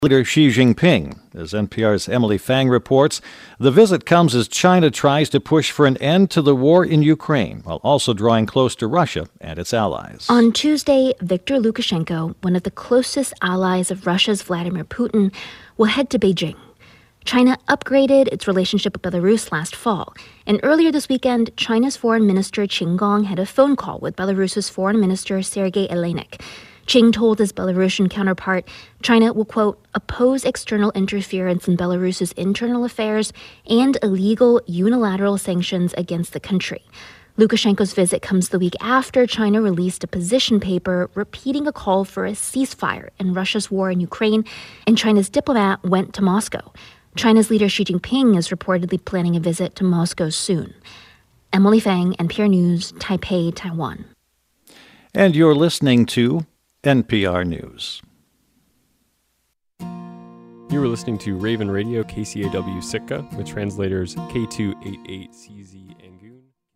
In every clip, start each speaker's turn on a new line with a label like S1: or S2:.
S1: Leader Xi Jinping. As NPR's Emily Fang reports, the visit comes as China tries to push for an end to the war in Ukraine, while also drawing close to Russia and its allies.
S2: On Tuesday, Viktor Lukashenko, one of the closest allies of Russia's Vladimir Putin, will head to Beijing. China upgraded its relationship with Belarus last fall, and earlier this weekend, China's Foreign Minister Qin Gang had a phone call with Belarus's Foreign Minister Sergei Elynek. Qin told his Belarusian counterpart China will, quote, oppose external interference in Belarus's internal affairs and illegal unilateral sanctions against the country. Lukashenko's visit comes the week after China released a position paper repeating a call for a ceasefire in Russia's war in Ukraine, and China's diplomat went to Moscow. China's leader Xi Jinping is reportedly planning a visit to Moscow soon. Emily Fang, NPR News, Taipei, Taiwan.
S1: And you're listening to NPR News.
S3: You were listening to Raven Radio KCAW Sitka with translators K288CZ Angoon.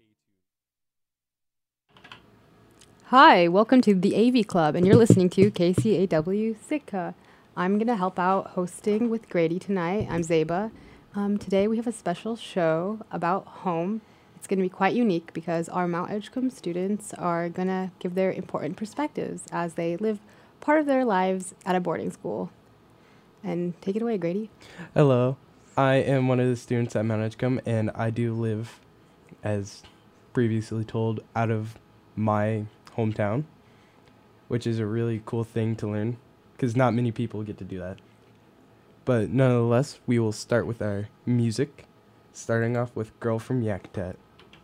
S4: Hi, welcome to the AV Club, and you're listening to KCAW Sitka. I'm going to help out hosting with Grady tonight. I'm Zeba. Today we have a special show about home. It's going to be quite unique because our Mount Edgecombe students are going to give their important perspectives as they live part of their lives at a boarding school. And take it away, Grady.
S5: Hello. I am one of the students at Mount Edgecombe, and I do live, as previously told, out of my hometown, which is a really cool thing to learn because not many people get to do that. But nonetheless, we will start with our music, starting off with Girl from Yakutat.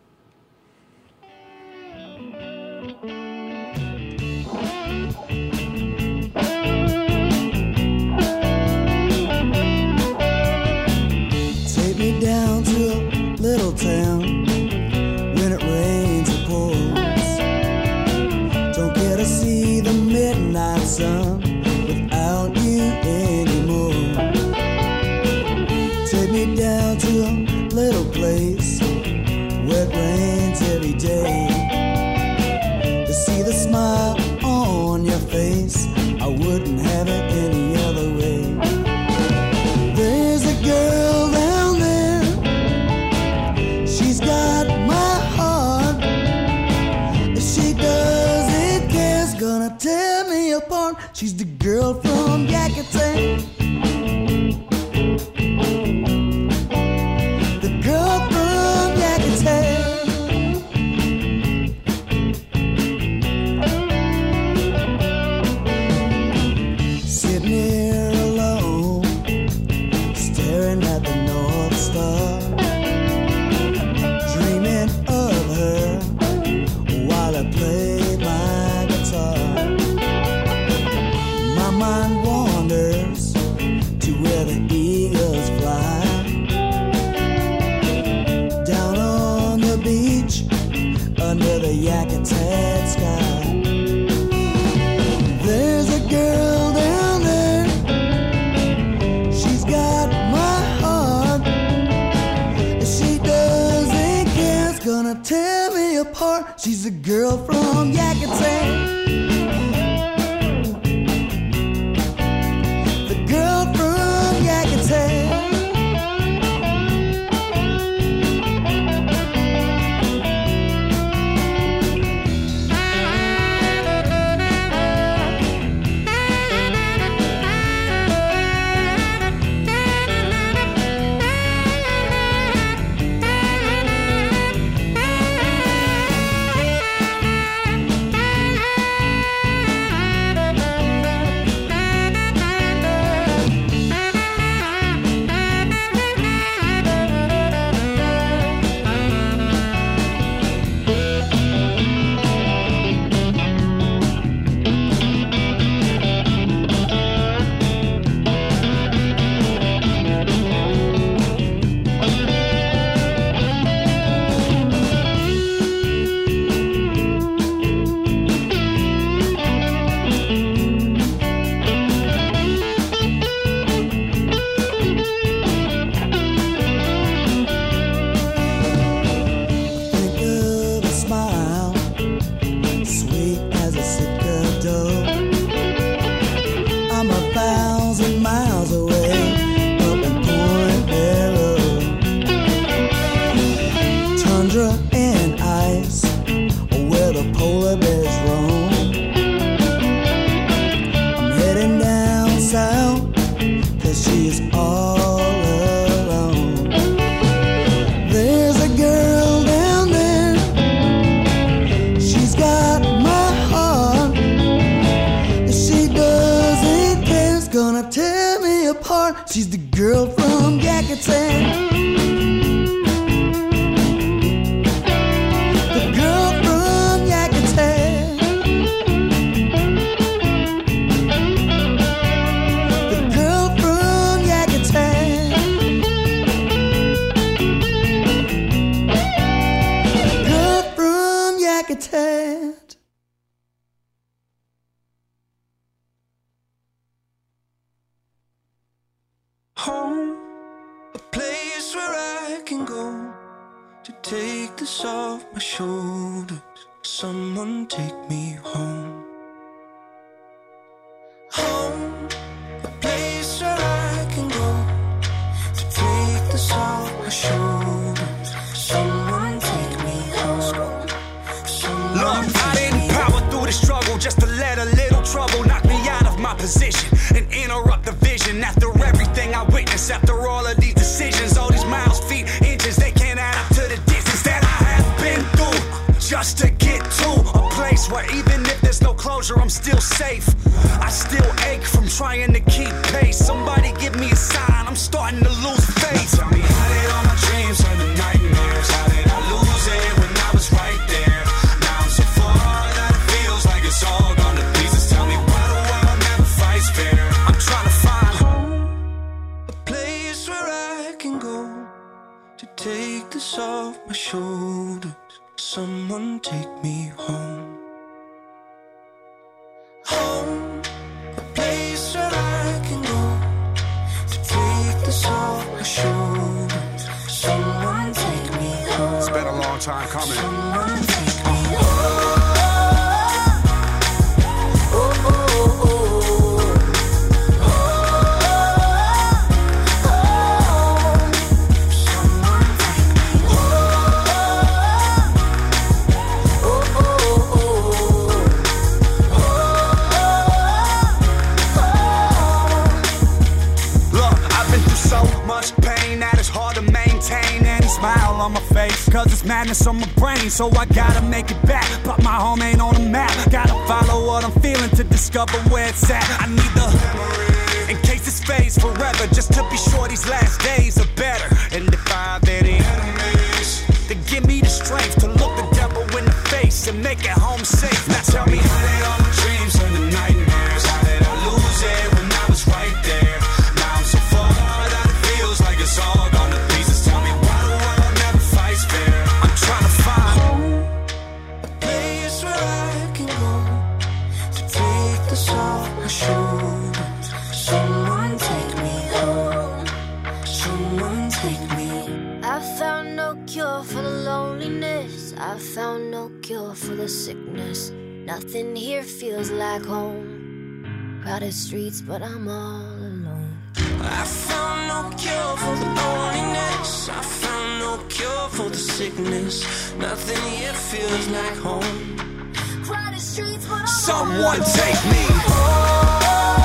S6: Take me down to a little town when it rains or pours. Don't get to see the midnight sun without you anymore. Take me down to a little place where it rains every day. To see the smile on your face, I wouldn't have it any other way. There's a girl down there, she's got my heart. If she doesn't care's gonna tear me apart. She's the girl from Yakutat. The girl from Yakutat. Sitting here alone, staring at the North Star, dreaming of her while I play my guitar. My mind wanders to where the eagles fly, down on the beach under the Yakutat sky. There's a girl down there, she's got my heart. If she doesn't care, it's gonna tear me apart. She's a girl from Yakutat. The girl from Yakutat. says she is all alone. There's a girl down there, she's got my heart. If she doesn't care, it's gonna tear me apart. She's the girl from Yakutat.
S7: Home, a place where I can go to take this off my shoulders. Someone take me home. Home, a place where I can go to take this off my shoulders. Someone take me home. Look, I didn't power through the struggle just to let a little trouble knock me out of my position and interrupt the vision. After everything I witnessed, after all of these decisions, all these miles, feet, inches, they can't add up to the distance that I have been through just to get to a place where even if there's no closure, I'm still safe. I still ache from trying to keep pace. Somebody give me a sign, I'm starting to lose faith. Tell me, how did all my dreams turn to nightmares? How did I lose it when I was right there? Now I'm so far that it feels like it's all gone to pieces. Tell me, why the world never fights fair? I'm trying to find home, a place where I can go to take this off my shoulders. Someone take me home. Home, a place where I can go to take this off my shoulders. Someone take me home. It's been a long time coming. Someone take me home. On my face, cause it's madness on my brain, so I gotta make it back, but my home ain't on the map. Gotta follow what I'm feeling to discover where it's at. I need the memory in case this fades forever, just to be sure these last days are better. And if I have any enemies, then give me the strength to look the devil in the face and make it home safe. Now tell me, how did all my dreams turn to nightmares? How did I lose it when I was right there? Now I'm so far that it feels like it's all gone to pieces. Tell me, why the world never fights fair? I'm trying to find home, a place where I can go to take this off my shoulders. Someone take me home. Someone take me.
S8: I found no cure for the loneliness. I found no cure for the sickness. Nothing here feels like home. Crowded streets, but I'm all alone.
S7: I found no cure for the loneliness. I found no cure for the sickness. Nothing here feels like home.
S8: Crowded streets, but I'm
S7: Someone
S8: all alone.
S7: take me home.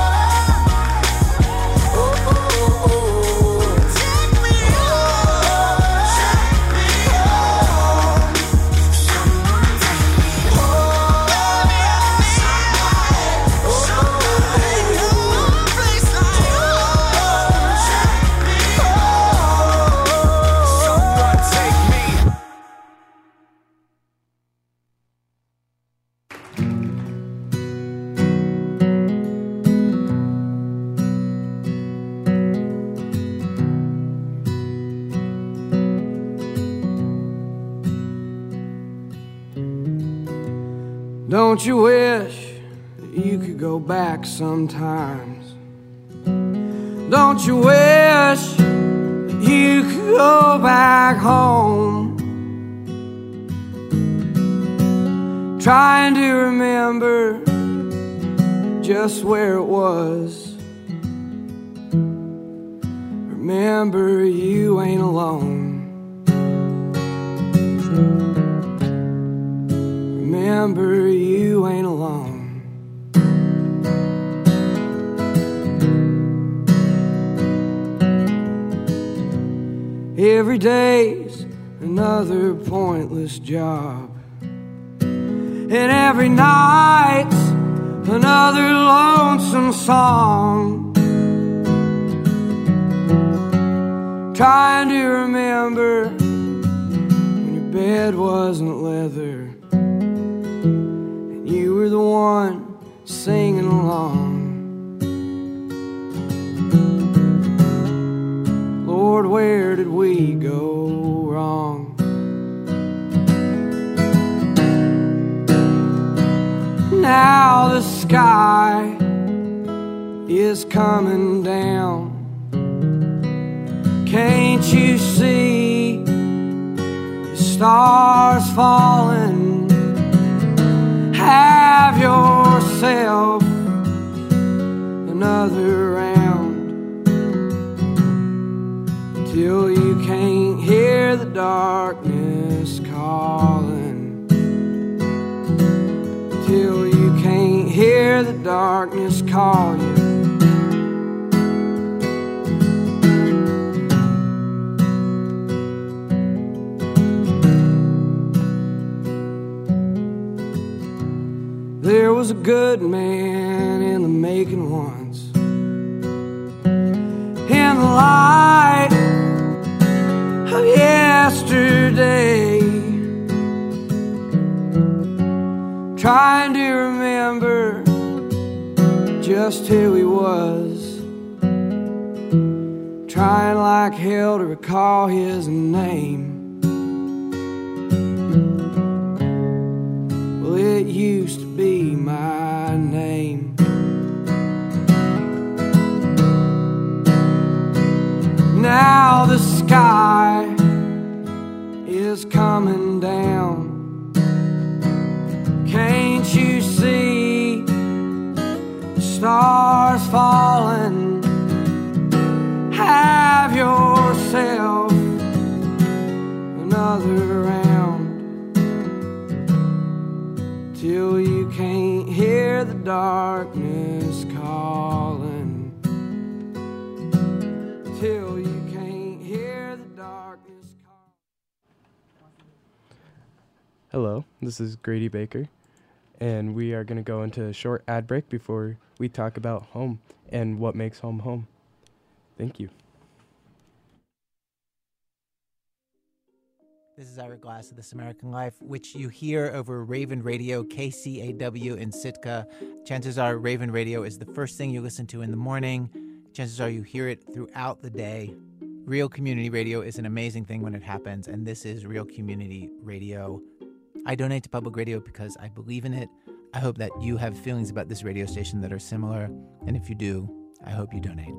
S9: Don't you wish that you could go back sometimes? Don't you wish that you could go back home? Trying to remember just where it was. Remember, you ain't alone. Remember, you ain't alone. Every day's another pointless job, and every night's another lonesome song. Trying to remember when your bed wasn't leather and you were the one singing along. Lord, where did we go wrong? Now the sky is coming down. Can't you see the stars falling? Have yourself another round till you can't hear the darkness calling, till you can't hear the darkness call you. There was a good man in the making once, in the light of yesterday, trying to remember just who he was, trying like hell to recall his name. Well, it used to be my name. Now the sky is coming down. Can't you see the stars falling? Have yourself another round till you can't hear the darkness calling, till you can't hear the darkness calling.
S5: Hello, this is Grady Baker, and we are going to go into a short ad break before we talk about home and what makes home home. Thank you.
S10: This is Ira Glass of This American Life, which you hear over Raven Radio, KCAW in Sitka. Chances are Raven Radio is the first thing you listen to in the morning. Chances are you hear it throughout the day. Real community radio is an amazing thing when it happens, and this is Real Community Radio. I donate to public radio because I believe in it. I hope that you have feelings about this radio station that are similar, and if you do, I hope you donate.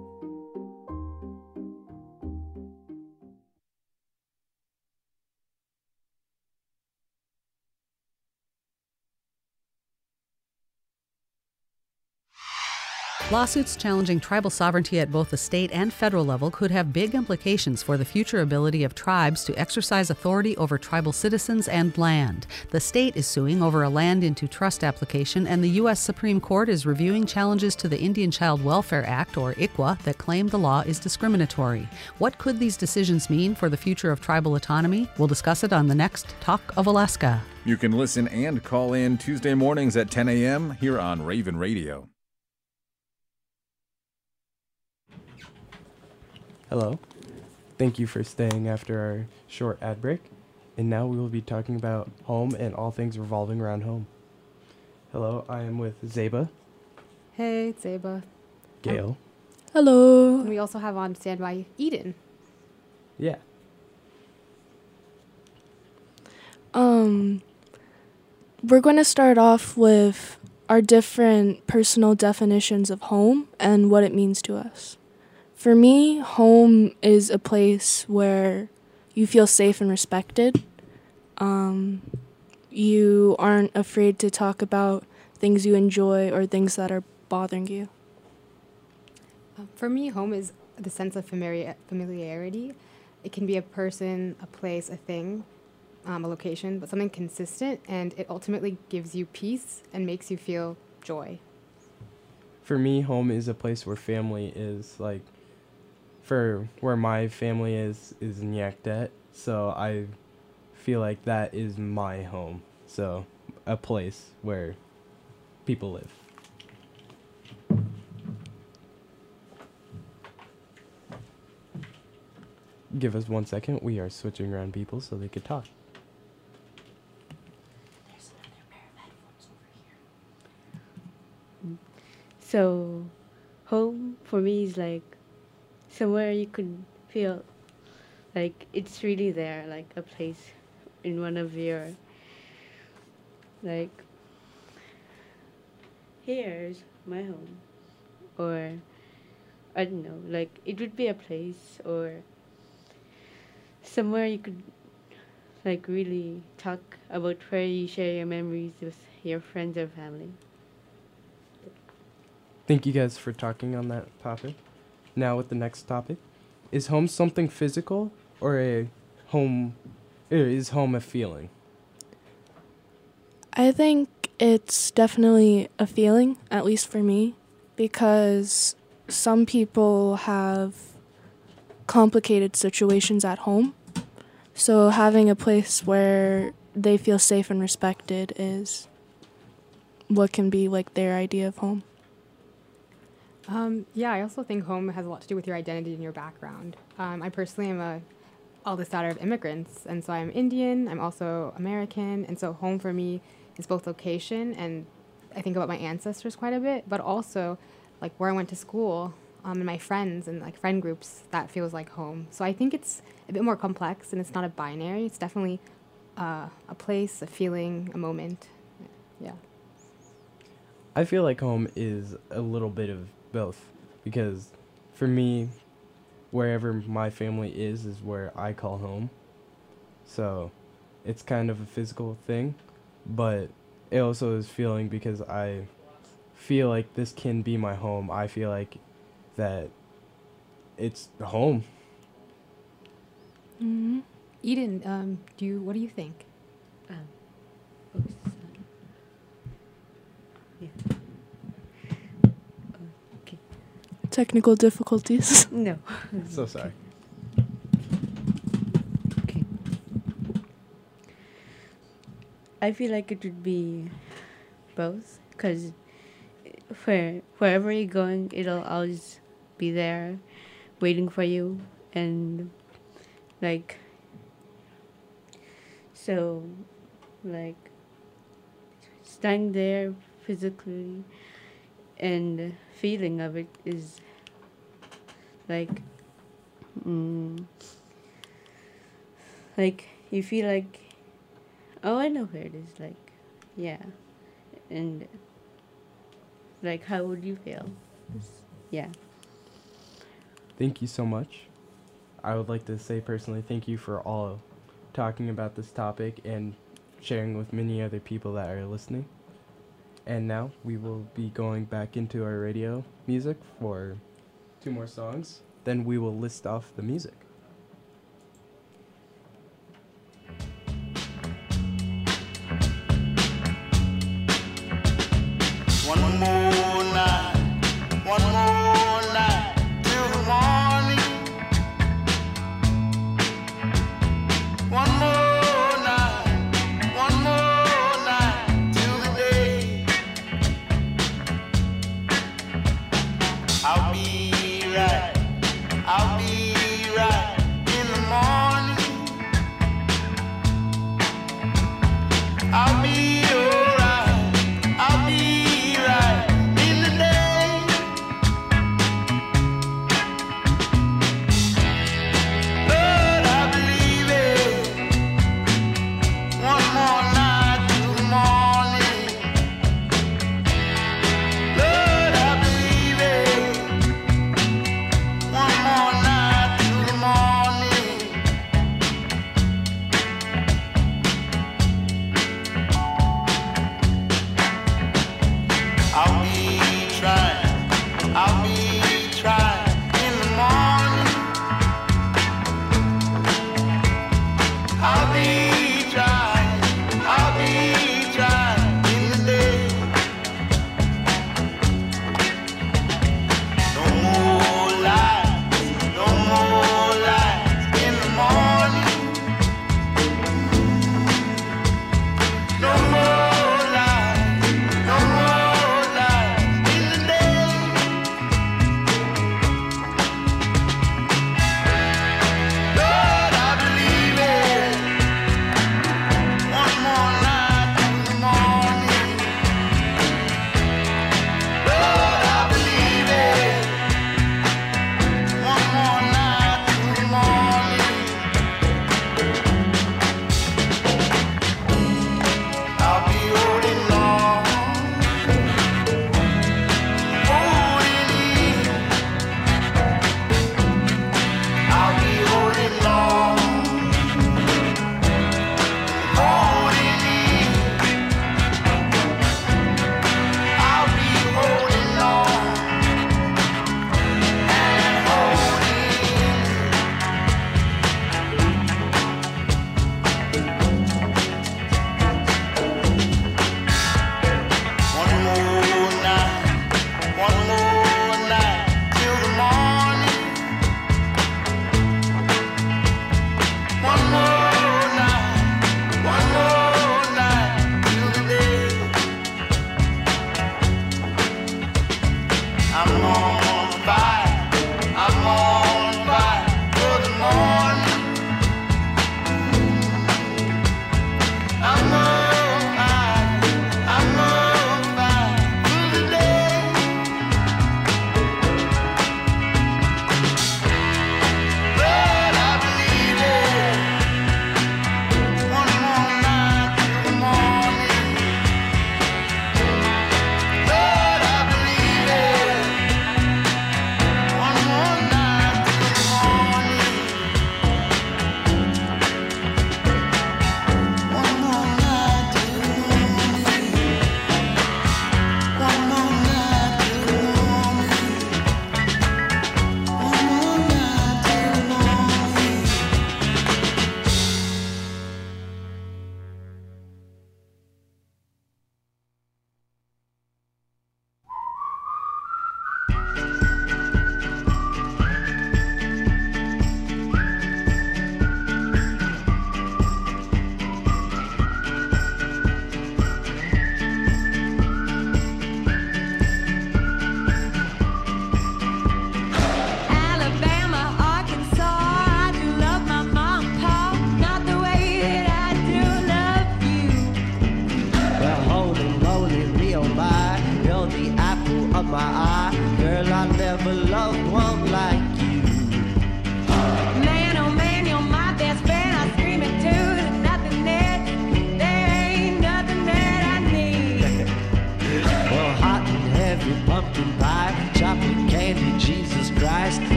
S11: Lawsuits challenging tribal sovereignty at both the state and federal level could have big implications for the future ability of tribes to exercise authority over tribal citizens and land. The state is suing over a land into trust application, and the U.S. Supreme Court is reviewing challenges to the Indian Child Welfare Act, or ICWA, that claim the law is discriminatory. What could these decisions mean for the future of tribal autonomy? We'll discuss it on the next Talk of Alaska.
S12: You can listen and call in Tuesday mornings at 10 a.m. here on Raven Radio.
S5: Hello. Thank you for staying after our short ad break. And now we will be talking about home and all things revolving around home. Hello, I am with Zeba.
S4: Hey, it's Zeba.
S5: Gail.
S4: Hello. And we also have on standby Eden.
S5: Yeah.
S13: We're going to start off with our different personal definitions of home and what it means to us. For me, home is a place where you feel safe and respected. You aren't afraid to talk about things you enjoy or things that are bothering you.
S4: For me, home is the sense of familiarity. It can be a person, a place, a thing, a location, but something consistent, and it ultimately gives you peace and makes you feel joy.
S5: For me, home is a place where family is like for where my family is in Yakdet, so I feel like that is my home. So a place where people live. Give us 1 second. We are switching around people so they could talk.
S14: So, home for me is like somewhere you could feel like it's really there, like a place in one of your, like, here's my home. Or, I don't know, like, it would be a place or somewhere you could, like, really talk about where you share your memories with your friends or family.
S5: Thank you guys for talking on that topic. Now with the next topic. Is home something physical or is home a feeling?
S13: I think it's definitely a feeling, at least for me, because some people have complicated situations at home. So having a place where they feel safe and respected is what can be like their idea of home.
S4: Yeah, I also think home has a lot to do with your identity and your background. I personally am a eldest daughter of immigrants, and so I'm Indian, I'm also American, and so home for me is both location, and I think about my ancestors quite a bit, but also like where I went to school, and my friends and like friend groups, that feels like home. So I think it's a bit more complex, and it's not a binary. It's definitely a place, a feeling, a moment. Yeah.
S5: I feel like home is a little bit of both, because for me, wherever my family is where I call home. So it's kind of a physical thing, but it also is feeling, because I feel like this can be my home. I feel like that it's home.
S4: Mm-hmm. Eden, what do you think?
S13: Technical difficulties.
S14: No.
S5: So sorry.
S14: Okay. I feel like it would be both, because wherever you're going, it'll always be there waiting for you, and like, so like standing there physically and feeling of it is like like you feel like, oh, I know where it is, like, yeah. And like, how would you feel? Yeah.
S5: Thank you so much. I would like to say personally thank you for all talking about this topic and sharing with many other people that are listening. And now we will be going back into our radio music for 2 more songs. Then we will list off the music.
S7: One more night till the morning. One more night till the day. I'll be right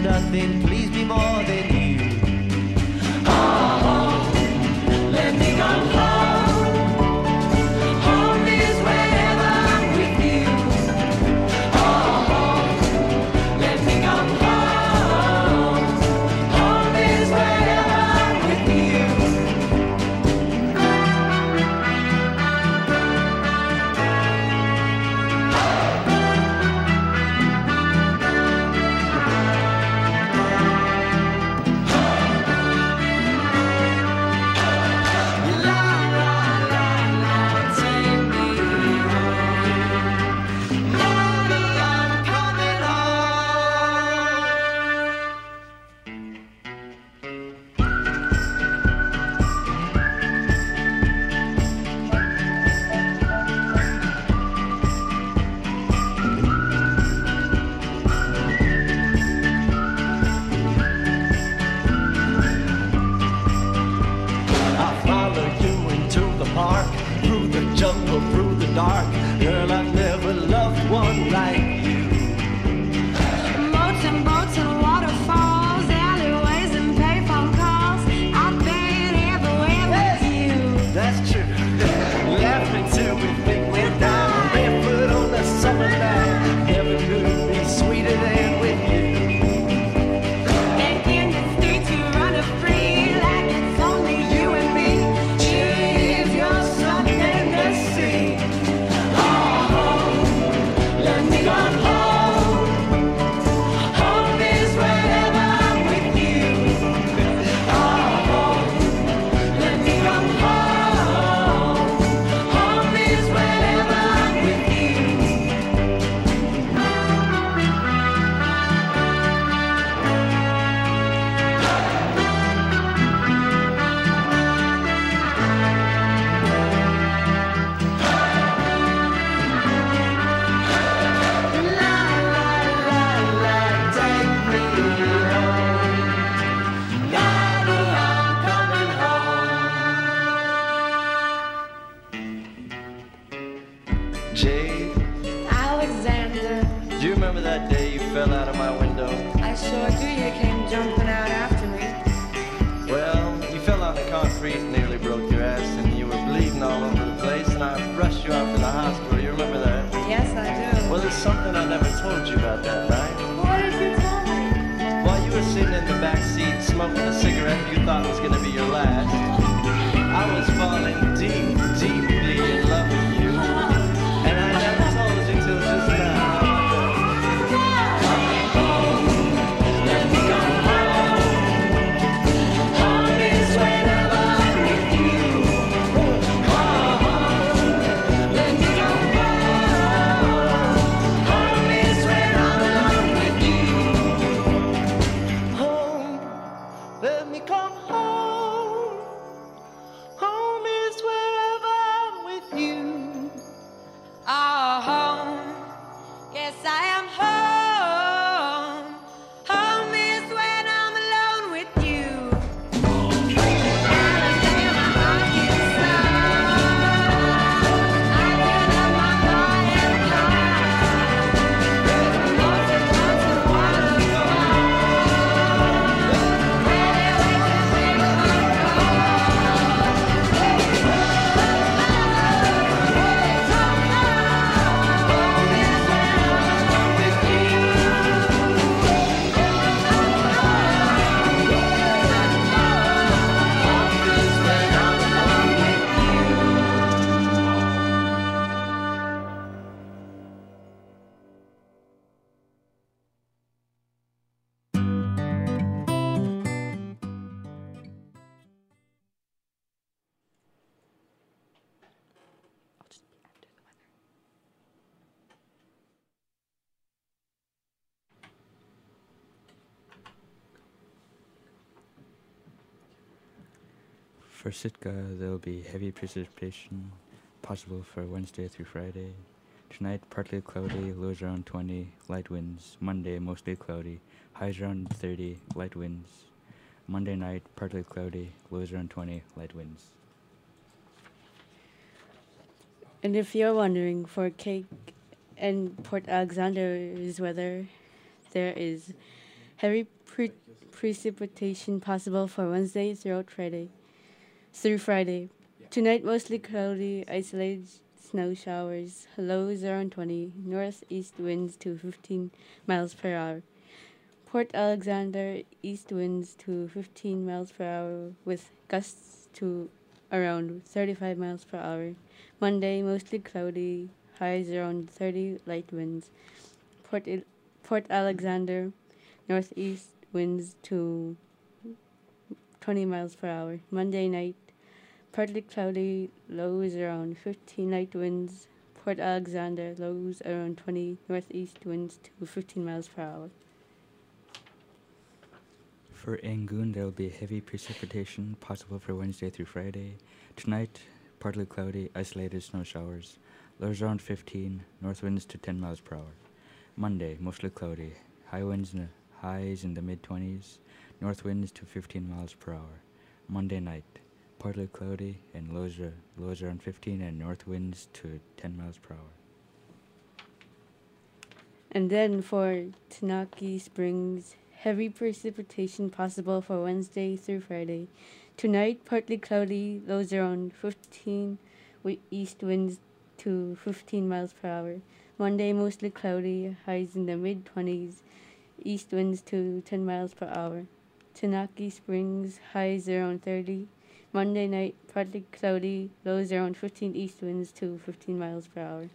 S15: nothing please me more than you. Oh, let me go home. Home is wherever I'm with you. Oh, let me go home. Home is wherever I'm with you. Park, through the jungle, through the dark. Girl, I never loved one like you.
S16: Boats and boats and waterfalls, alleyways and payphone calls. I've been everywhere with you.
S15: That's true. Laughing till we think we're down, barefoot on the summer night. Never could be sweeter than with you.
S16: And in the streets you run free like it's only you and me. If you're something to see. Oh, let me go home. Home is wherever I'm with you. Oh, let me go home. Home is wherever I'm with you.
S15: Jade,
S16: Alexander,
S15: do you remember that day you fell out of my window?
S16: I sure do. You came jumping out after me.
S15: Well, you fell on the concrete and nearly broke your ass, and you were bleeding all over the place, and I rushed you out to the hospital. You remember that?
S16: Yes, I do.
S15: Well, there's something I never told you about that night.
S16: What did you tell me?
S15: While you were sitting in the back seat smoking a cigarette you thought was going to be your last, I was falling deep, deeply in love with you. And I never told you till just now. Let me go home. Home is wherever I'm with you. Let me go home. Home is where I'm alone with you. Home, let me come home. Home is wherever I'm with you.
S16: Oh, home. Yes, I am home. Home is when I'm alone with you. Alabama, Arkansas. I can have my heart and car. Boats and boats and waterfalls. Alleyways and payphone
S17: For Sitka, there will be heavy precipitation possible for Wednesday through Friday. Tonight, partly cloudy, lows around 20, light winds. Monday, mostly cloudy, highs around 30, light winds. Monday night, partly cloudy, lows around 20, light winds.
S14: And if you're wondering, for Cape and Port Alexander's weather, there is heavy Precipitation possible for Wednesday through Friday. Tonight, mostly cloudy, isolated snow showers. Lows around 20. Northeast winds to 15 miles per hour. Port Alexander, east winds to 15 miles per hour with gusts to around 35 miles per hour. Monday, mostly cloudy, highs around 30, light winds. Port Alexander, northeast winds to 20 miles per hour. Monday night, partly cloudy, lows around 15, light winds. Port Alexander, lows around 20, northeast winds to 15 miles per hour.
S17: For Yangon, there will be heavy precipitation possible for Wednesday through Friday. Tonight, partly cloudy, isolated snow showers. Lows around 15, north winds to 10 miles per hour. Monday, mostly cloudy, highs in the mid-20s, north winds to 15 miles per hour. Monday night, partly cloudy and lows around 15 and north winds to 10 miles per hour.
S14: And then for Tanaki Springs, heavy precipitation possible for Wednesday through Friday. Tonight, partly cloudy, lows around 15, with east winds to 15 miles per hour. Monday, mostly cloudy, highs in the mid-20s, east winds to 10 miles per hour. Tanaki Springs, highs around 30. Monday night, partly cloudy, lows around 15, east winds to 15 miles per hour.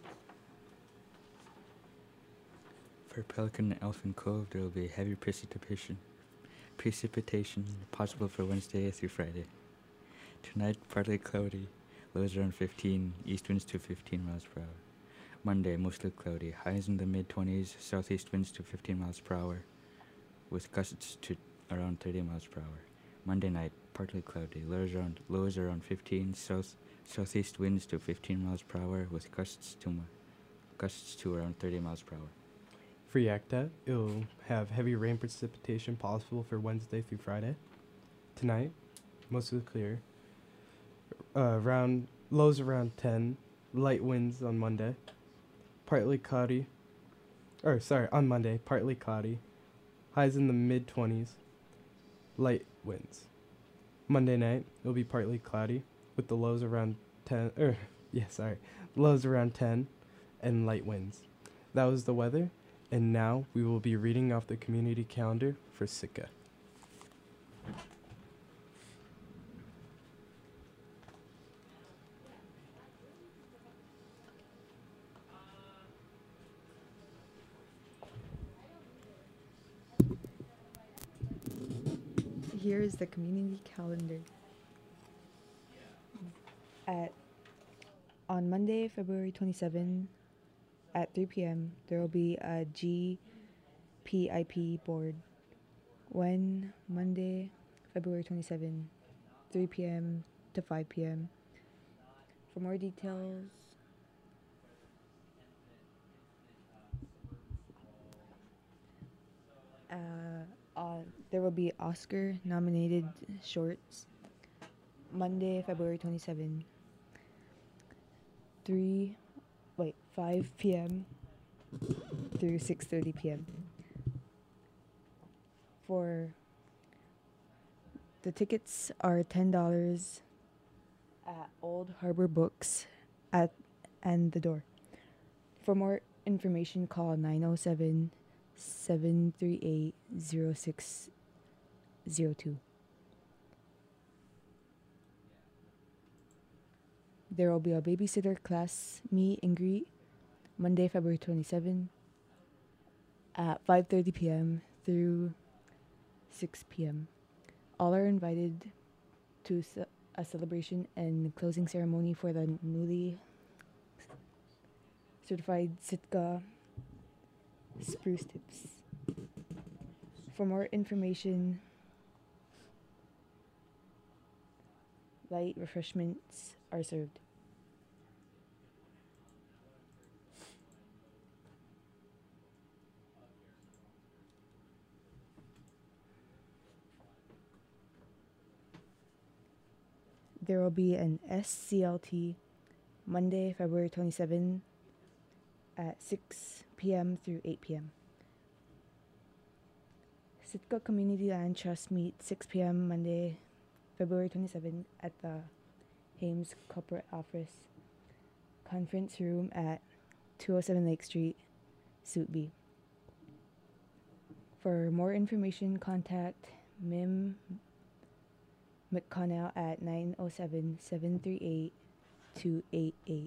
S17: For Pelican and Elephant Cove, there will be heavy precipitation possible for Wednesday through Friday. Tonight, partly cloudy, lows around 15, east winds to 15 miles per hour. Monday, mostly cloudy, highs in the mid-20s, southeast winds to 15 miles per hour, with gusts to around 30 miles per hour. Monday night, partly cloudy, lows around 15, southeast winds to 15 miles per hour, with gusts to around 30 miles per hour.
S5: For Yakta, it'll have heavy rain precipitation possible for Wednesday through Friday. Tonight, mostly clear. Lows around 10, light winds on Monday. On Monday, partly cloudy. Highs in the mid-20s, light winds. Monday night, it'll be partly cloudy with the lows around 10, lows around 10 and light winds. That was the weather. And now we will be reading off the community calendar for Sitka.
S18: Here is the community calendar. On Monday, February 27, at 3 p.m., there will be a GPIP board. When Monday, February 27, 3 p.m. to 5 p.m. For more details, there will be Oscar-nominated shorts. Monday, February 27, 5 p.m. through 6:30 p.m. For the tickets are $10 at Old Harbor Books and the door. For more information, call 907-738-0602. There will be a babysitter class meet and greet Monday, February 27 at 5:30 p.m. through 6 p.m. All are invited to a celebration and closing ceremony for the newly certified Sitka spruce tips. For more information, light refreshments are served. There will be an SCLT Monday, February 27 at 6 p.m. through 8 p.m. Sitka Community Land Trust meet 6 p.m. Monday, February 27 at the Hames Corporate Office Conference Room at 207 Lake Street, Suite B. For more information, contact Mim McConnell at 907-738-288.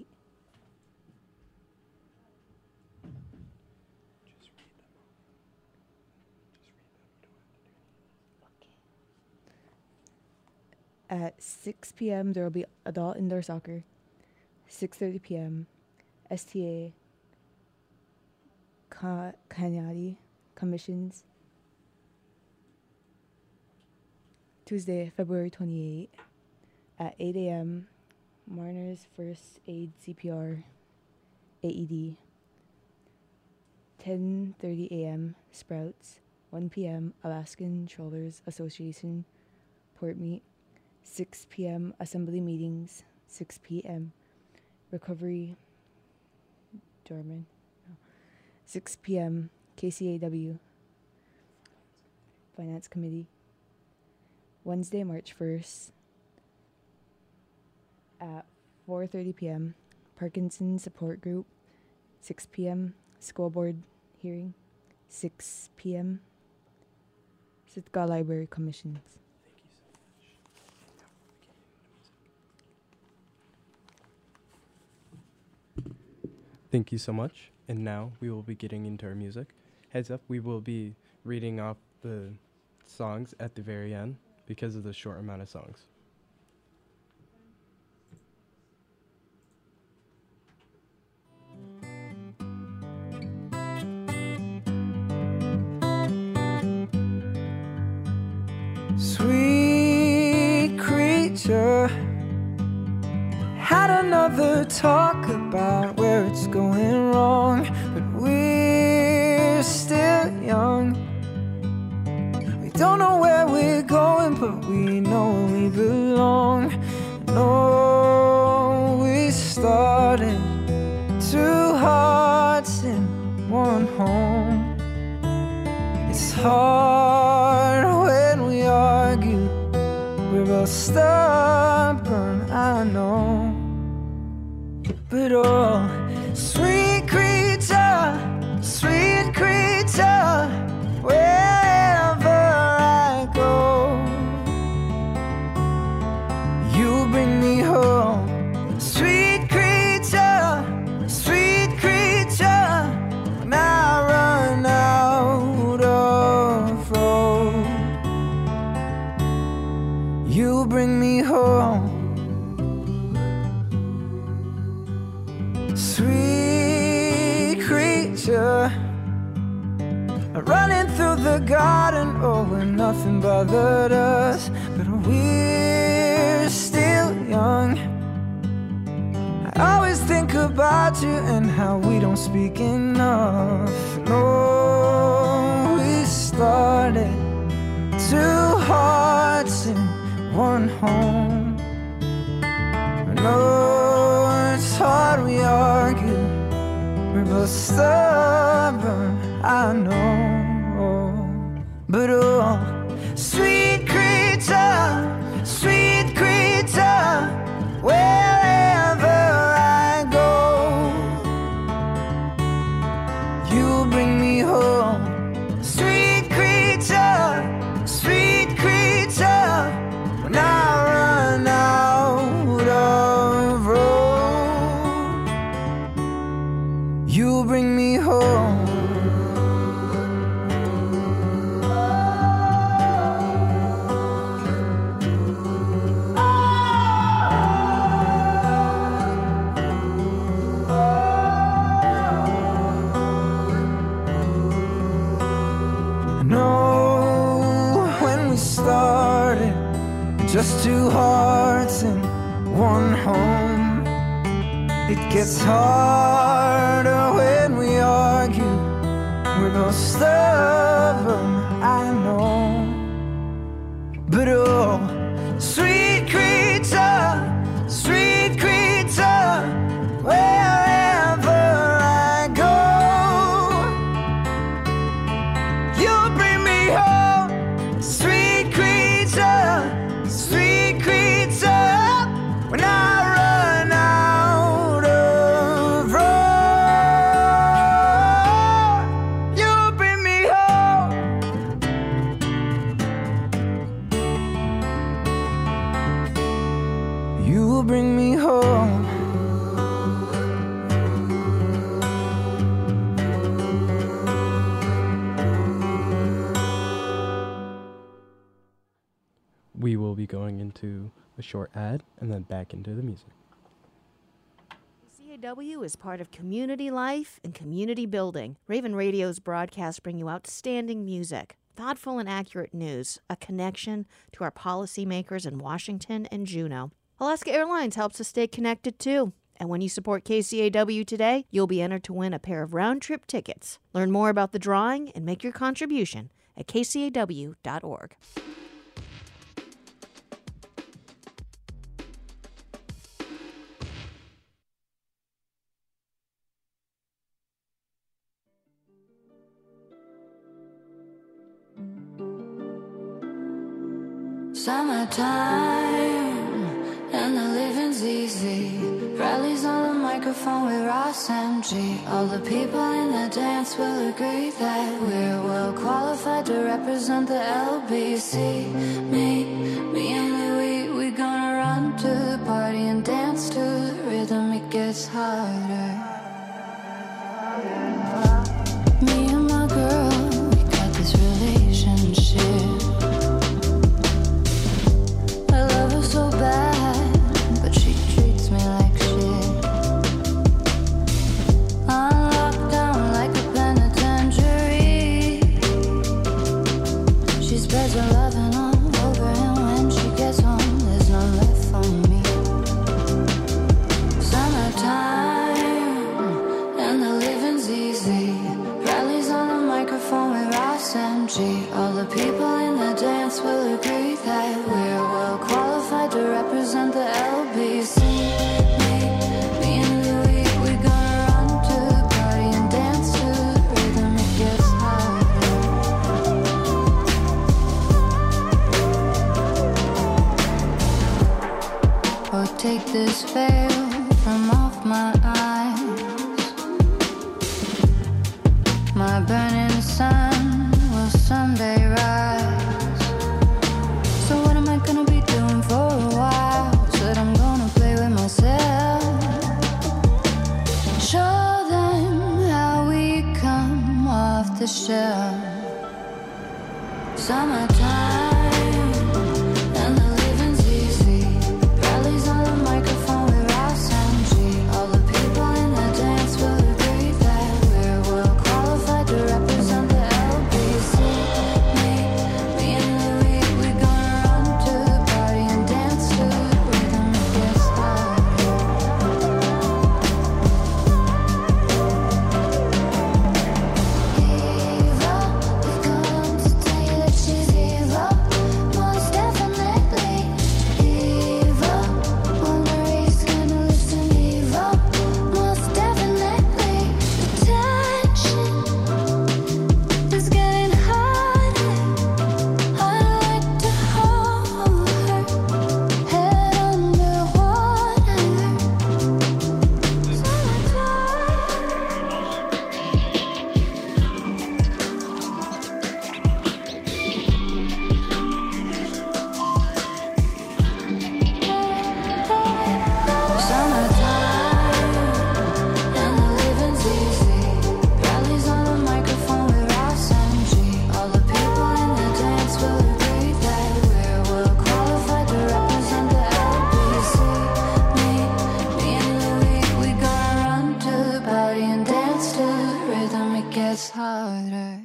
S18: At 6 p.m., there will be adult indoor soccer. 6:30 p.m., STA Kanyadi commissions. Tuesday, February 28 at 8 a.m., Marner's First Aid CPR AED. 10:30 a.m., Sprouts. 1 p.m., Alaskan Trollers Association Port Meet. 6 p.m. assembly meetings. 6 p.m. recovery German. 6 p.m. KCAW Finance Committee. Wednesday, March 1st at 4:30 p.m. Parkinson Support Group. 6 p.m. School Board hearing. 6 p.m. Sitka Library Commissions.
S5: Thank you so much. And now we will be getting into our music. Heads up, we will be reading off the songs at the very end because of the short amount of songs.
S9: Sweet creature, had another talk about where it's going wrong, but we're still young. We don't know where we're going, but we know we belong. No, we started two hearts in one home. It's hard when we argue, we're both stubborn, I know. But oh, sweet creature, wherever I go, you bring me home. Sweet creature, when I run out of road, you bring me home. Sweet creature, running through the garden, oh, when nothing bothered us, but we're still young. I always think about you and how we don't speak enough. No, we started two hearts in one home. No, it's hard, we argue, we're both stubborn, I know. But oh, sweet creature, wherever I go, you bring me home. Sweet creature, when I run out of road, you bring me home. Just two hearts in one home. It gets harder when we argue, we're both stubborn, I know. But oh, sweet creature, wherever I go, you'll bring me home. bring me home.
S5: We will be going into a short ad and then back into the music.
S19: KCAW is part of community life and community building. Raven Radio's broadcasts bring you outstanding music, thoughtful and accurate news, a connection to our policymakers in Washington and Juneau. Alaska Airlines helps us stay connected too. And when you support KCAW today, you'll be entered to win a pair of round-trip tickets. Learn more about the drawing and make your contribution at kcaw.org.
S20: Summertime and the living's easy. Rallies on the microphone with Ross MG. All the people in the dance will agree that we're well qualified to represent the LBC. Me and Louie, we gonna run to the party and dance to the rhythm. It gets harder. Me and my girl, we got this relationship. So bad, but she treats me like shit. I'm locked down like a penitentiary. She spreads her loving all over, and when she gets home, there's none left for me. Summertime, and the living's easy. Rallies on the microphone with Ross MG. All the people in the dance will agree that we're well qualified to represent the LBC. Me and Louie, we gonna run to the party and dance to the rhythm. It gets harder. Oh, take this veil from off my eyes. My burning sun will someday rise. So what am I gonna be doing for a while? Said I'm gonna play with myself. Show them how we come off the shelf. Summertime, and the living's easy. Rallies on the microphone with Ross MG. All the people in the dance will agree that we're well qualified to represent the LBC. Me and Louie, we gonna run to the party and dance to the rhythm. It gets harder. Eva, we come to tell you that she's evil, most definitely. Eva, wonder he's gonna listen. Eva, most definitely. The tension is getting harder. I like to hold her head underwater. Summertime, and the living's easy. Rallies on the microphone with Ross MG. All the people in the dance will agree that we're well qualified to represent the LBC. Me and Louie, we gonna run to the party and dance to the rhythm. It gets harder.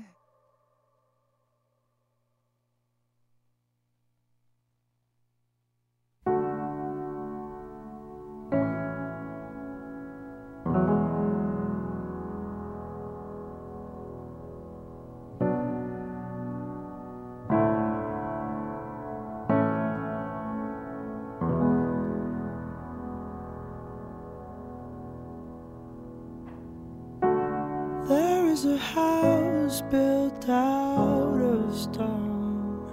S9: There is a house built out of stone,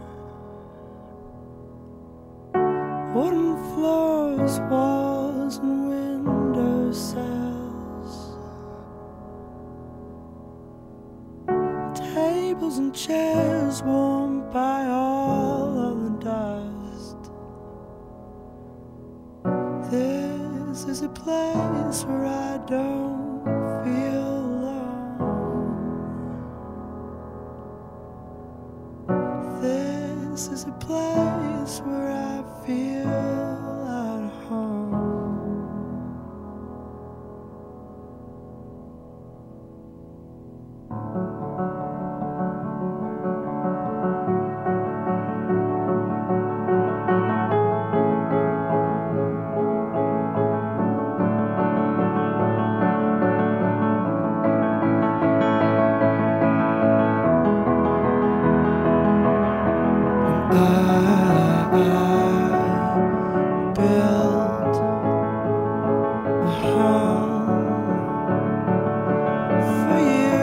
S9: wooden floors, walls, and window sills, tables and chairs warmed by all of the dust. This This is a place where I don't feel alone. This is a place where I feel at home. Built a home for you,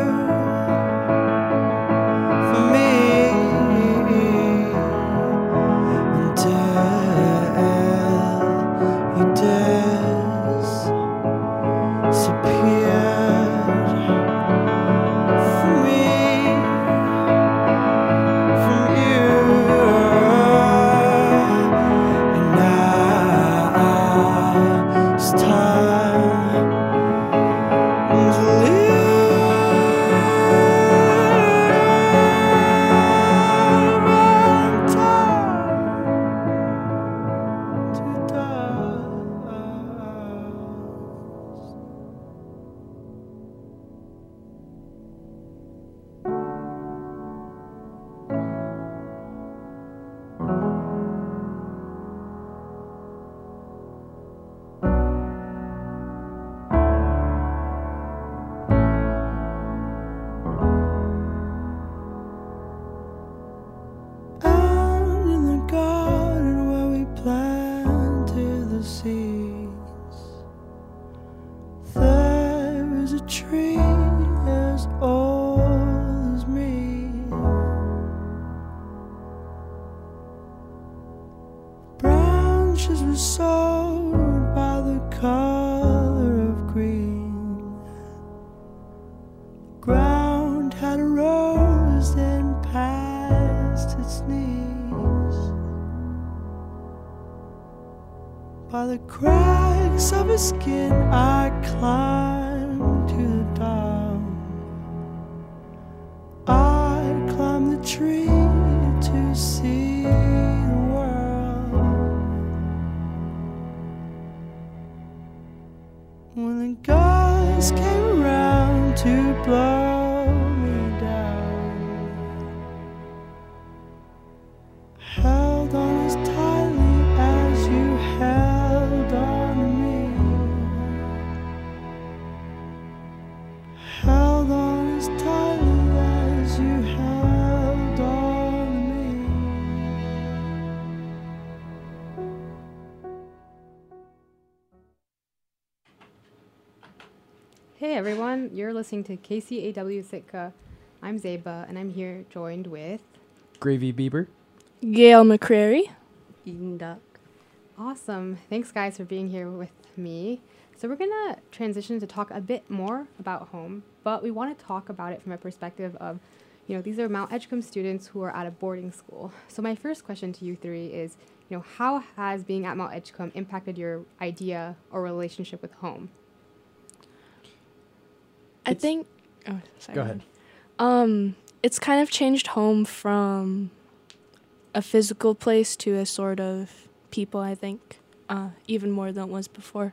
S9: for me, until you disappeared from me, from you. It's time to live and time to die. Out in the garden where we planted the seeds, there is a tree as old as me. Branches were sold by the color of green. The ground had rose and past its knees. By the cracks of his skin I climbed to the top. I climbed the tree to see the world. When the guys came around to blow me down, held on as tightly as you held on to me. Held on as tightly as you held on to me.
S4: Hey everyone, you're listening to KCAW Sitka. I'm Zeba, and I'm here joined with
S5: Gravy Bieber.
S13: Gail McCrary.
S14: Eden Duck.
S4: Awesome. Thanks, guys, for being here with me. So we're going to transition to talk a bit more about home, but we want to talk about it from a perspective of, these are Mount Edgecombe students who are at a boarding school. So my first question to you three is, how has being at Mount Edgecombe impacted your idea or relationship with home?
S13: I think. Oh, sorry.
S5: Go ahead.
S13: It's kind of changed home from a physical place to a sort of people, I think, even more than it was before.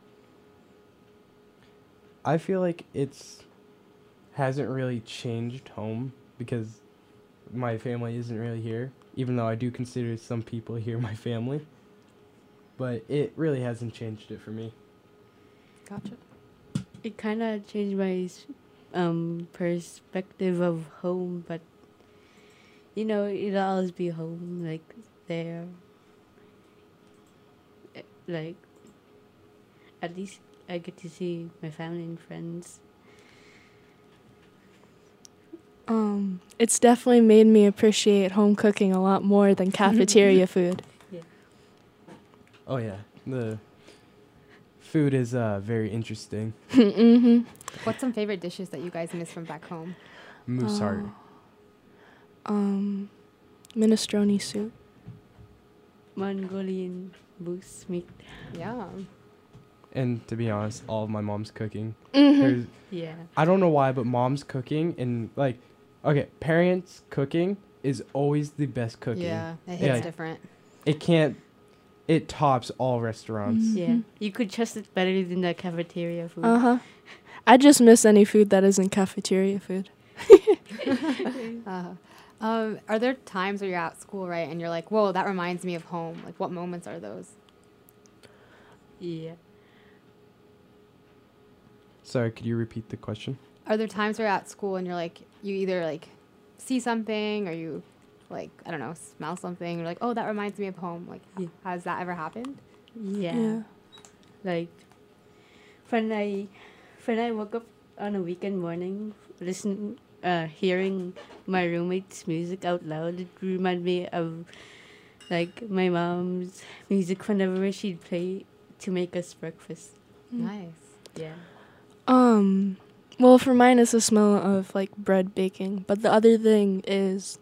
S5: I feel like hasn't really changed home because my family isn't really here, even though I do consider some people here my family. But it really hasn't changed it for me.
S4: Gotcha.
S14: It kind of changed my perspective of home, but it'll always be home, like there. Like at least I get to see my family and friends.
S13: It's definitely made me appreciate home cooking a lot more than cafeteria food.
S14: Yeah.
S5: Oh yeah, the food is very interesting.
S13: Mm-hmm.
S4: What's some favorite dishes that you guys miss from back home?
S5: Moose heart.
S13: Minestrone soup.
S14: Mongolian moose meat.
S4: Yeah.
S5: And to be honest, all of my mom's cooking.
S13: Mhm.
S5: There's-
S14: Yeah.
S5: I don't know why, but mom's cooking and like, okay, parents cooking is always the best cooking.
S4: Yeah, it hits
S5: Like,
S4: different.
S5: It can't. It tops all restaurants.
S14: Yeah. You could trust it better than the cafeteria food.
S13: Uh-huh. I just miss any food that isn't cafeteria food.
S4: Are there times where you're at school, right, and you're like, whoa, that reminds me of home? Like, what moments are those?
S14: Yeah.
S5: Sorry, could you repeat the question?
S4: Are there times where you're at school and you're like, you either like see something or you like, I don't know, smell something, you're like, oh, that reminds me of home. Like, has that ever happened?
S14: Yeah. Like when I woke up on a weekend morning, hearing my roommate's music out loud, it reminded me of like my mom's music whenever she'd play to make us breakfast.
S4: Nice.
S14: Yeah.
S13: Well, for mine, it's the smell of like bread baking. But the other thing is,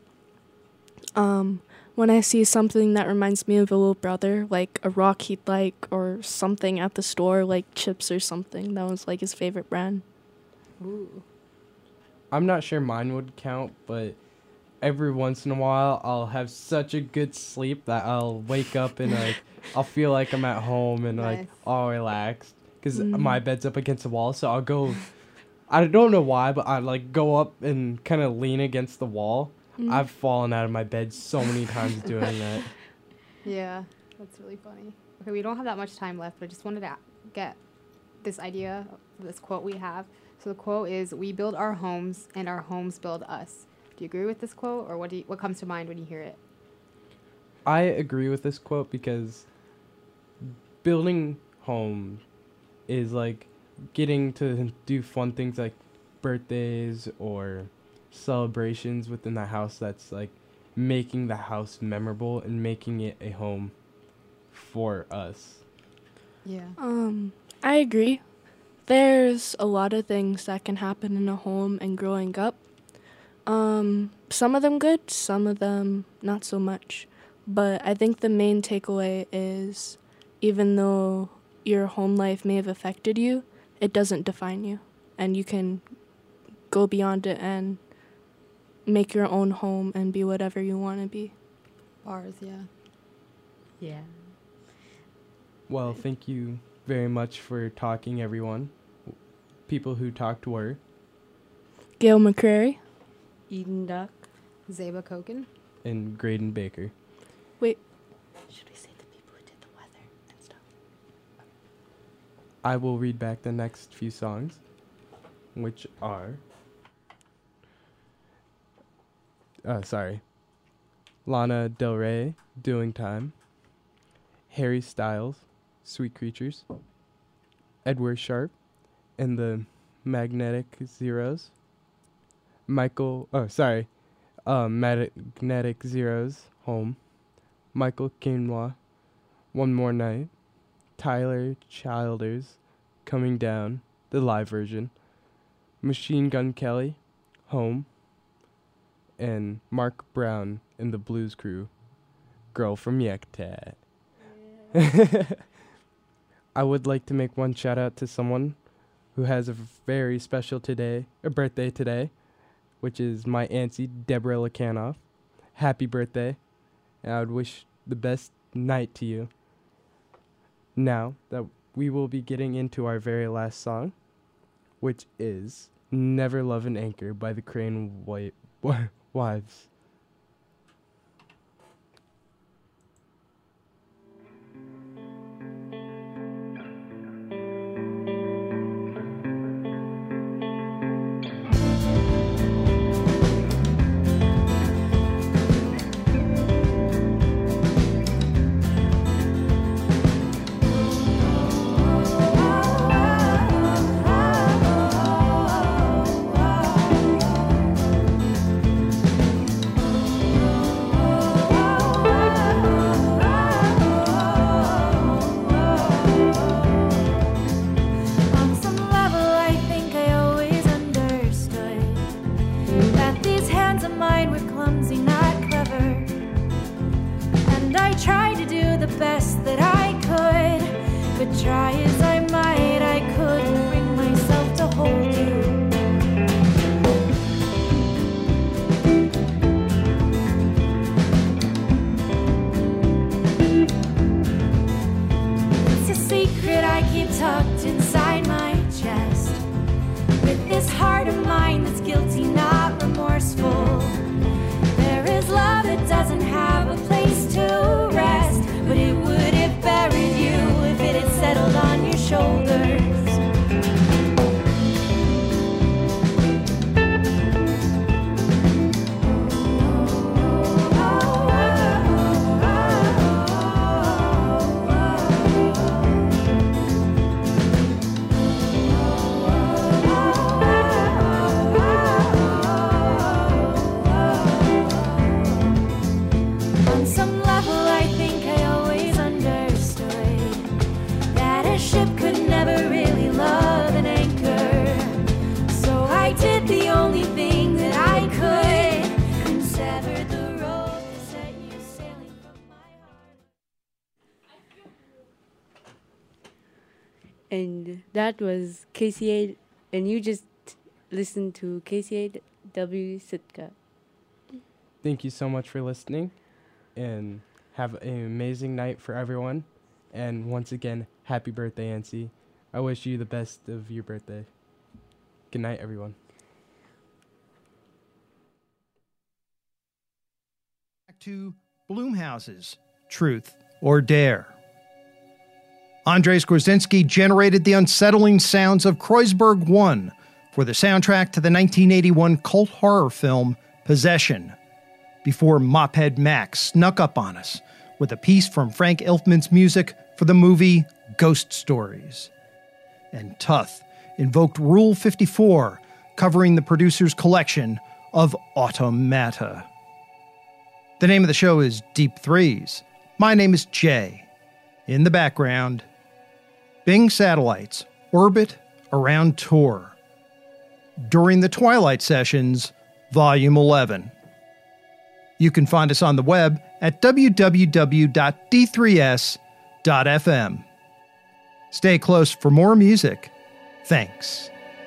S13: when I see something that reminds me of a little brother, like a rock he'd like, or something at the store, like chips or something, that was like his favorite brand.
S4: Ooh.
S5: I'm not sure mine would count, but every once in a while, I'll have such a good sleep that I'll wake up and like I'll feel like I'm at home and like all relaxed because my bed's up against the wall, so I'll go. I don't know why, but I like go up and kind of lean against the wall. I've fallen out of my bed so many times doing that.
S4: Yeah, that's really funny. Okay, we don't have that much time left, but I just wanted to get this idea of this quote we have. So the quote is, "We build our homes and our homes build us." Do you agree with this quote, or what comes to mind when you hear it?
S5: I agree with this quote because building home is like getting to do fun things like birthdays or celebrations within the house. That's like making the house memorable and making it a home for us.
S4: Yeah.
S13: I agree. There's a lot of things that can happen in a home and growing up. Some of them good, some of them not so much. But I think the main takeaway is even though your home life may have affected you, it doesn't define you. And you can go beyond it and make your own home and be whatever you want to be.
S4: Bars, yeah.
S14: Yeah.
S5: Well, thank you very much for talking, everyone. People who talked were
S13: Gail McCrary.
S14: Eden Duck.
S4: Zeba Koken.
S5: and Graydon Baker.
S13: Wait.
S19: Should we say the people who did the weather and stuff?
S5: I will read back the next few songs, which are... Lana Del Rey, Doing Time. Harry Styles, Sweet Creatures. Edward Sharpe and the Magnetic Zeros. Magnetic Zeros, Home. Michael Quinoa, One More Night. Tyler Childers, Coming Down, the live version. Machine Gun Kelly, Home. And Mark Brown and the Blues Crew, Girl from Yakutat. I would like to make one shout out to someone who has a very special birthday today, which is my auntie, Deborah Lakanoff. Happy birthday, and I would wish the best night to you. Now that we will be getting into our very last song, which is Never Love an Anchor by the Crane Wives.
S16: On some level, I think I always understood that these hands of mine were clumsy, not clever. And I tried to do the best that I could, but try as I might,
S20: tucked inside my chest. With this heart of mine that's guilty, not remorseful. There is love that doesn't have a place to rest, but it would have buried you if it had settled on your shoulders. On some level, I think I always understood that a ship could never really love an anchor. So I did the only thing that I could and severed the rope that set you sailing from my heart.
S14: And that was KCA, and you just listened to KCAW Sitka.
S5: Thank you so much for listening, and have an amazing night for everyone. And once again, happy birthday, Nancy. I wish you the best of your birthday. Good night, everyone.
S21: Back to Blumhouse's Truth or Dare. Andres Gorzinski generated the unsettling sounds of Kreuzberg 1 for the soundtrack to the 1981 cult horror film Possession, before Mophead Max snuck up on us with a piece from Frank Elfman's music for the movie Ghost Stories. And Tuth invoked Rule 54, covering the producer's collection of Automata. The name of the show is Deep Threes. My name is Jay. In the background, Bing Satellites orbit around Tor. During the Twilight Sessions, Volume 11. You can find us on the web at www.d3s.fm. Stay close for more music. Thanks.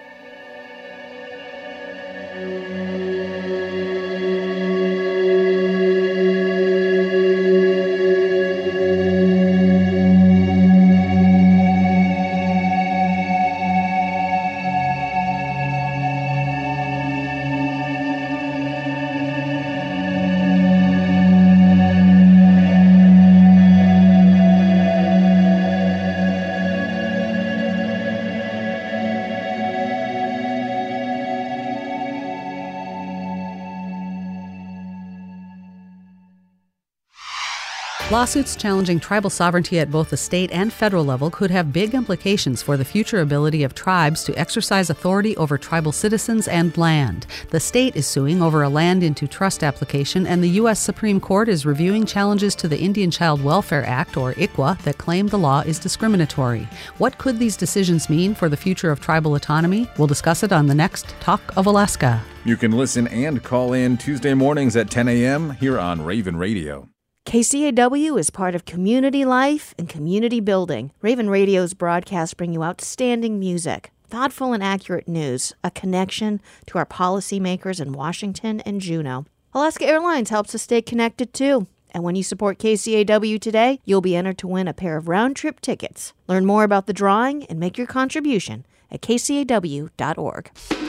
S11: Lawsuits challenging tribal sovereignty at both the state and federal level could have big implications for the future ability of tribes to exercise authority over tribal citizens and land. The state is suing over a land into trust application, and the U.S. Supreme Court is reviewing challenges to the Indian Child Welfare Act, or ICWA, that claim the law is discriminatory. What could these decisions mean for the future of tribal autonomy? We'll discuss it on the next Talk of Alaska.
S12: You can listen and call in Tuesday mornings at 10 a.m. here on Raven Radio.
S19: KCAW is part of community life and community building. Raven Radio's broadcasts bring you outstanding music, thoughtful and accurate news, a connection to our policymakers in Washington and Juneau. Alaska Airlines helps us stay connected too. And when you support KCAW today, you'll be entered to win a pair of round-trip tickets. Learn more about the drawing and make your contribution at kcaw.org.